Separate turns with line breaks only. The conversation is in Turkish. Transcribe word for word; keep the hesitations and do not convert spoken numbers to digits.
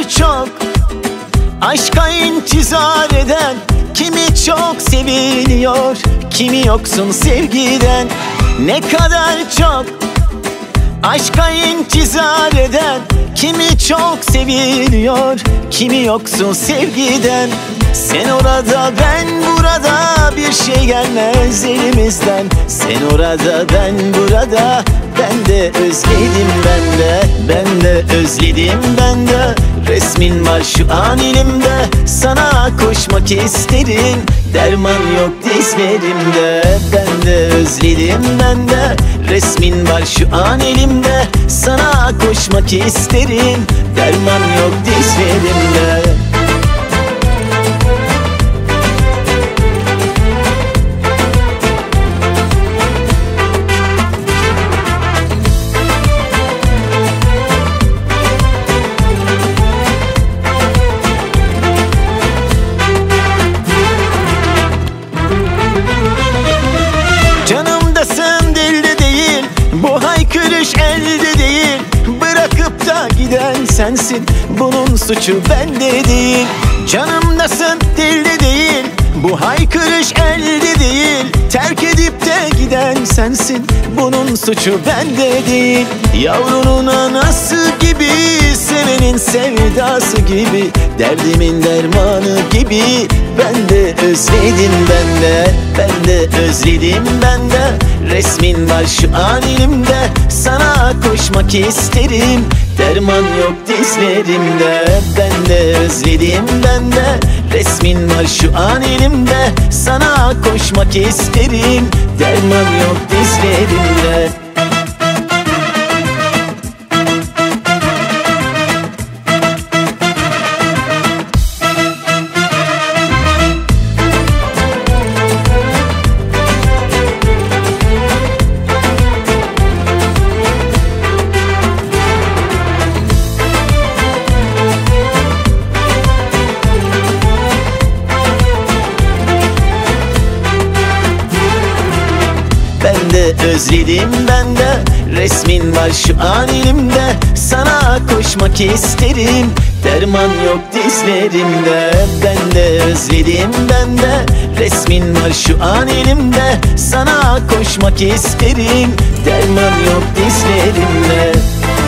çok aşka intizar eden, kimi çok seviliyor, kimi yoksun sevgiden. Ne kadar çok aşka intizar eden, kimi çok seviliyor, kimi yoksun sevgiden. Sen orada ben burada, bir şey gelmez elimizden. Sen orada ben burada, ben de özledim ben de, ben de özledim ben de. Resmin var şu an elimde, sana koşmak isterim. Derman yok dizlerimde, ben de özledim ben de. Resmin var şu an elimde, sana koşmak isterim. Derman yok dizlerimde. Canımdasın, dilde değil, bu haykırış elde değil. Bırakıp da giden sensin, bunun suçu bende değil. Canımdasın, dilde değil, bu haykırış elde değil. Terk edip de giden sensin, bunun suçu bende değil. Yavrunun anası gibi, sevenin sevdası gibi, derdimin dermanı gibi. Ben de özledim ben de, ben de özledim ben de. Resmin var şu an elimde, sana koşmak isterim. Derman yok dizlerimde, ben de özledim ben de. Resmin var şu an elimde, sana koşmak isterim. Derman yok dizlerimde. Ben de özledim ben de, resmin var şu an elimde, sana koşmak isterim. Derman yok dizlerimde, ben de özledim ben de. Resmin var şu an elimde, sana koşmak isterim. Derman yok dizlerimde.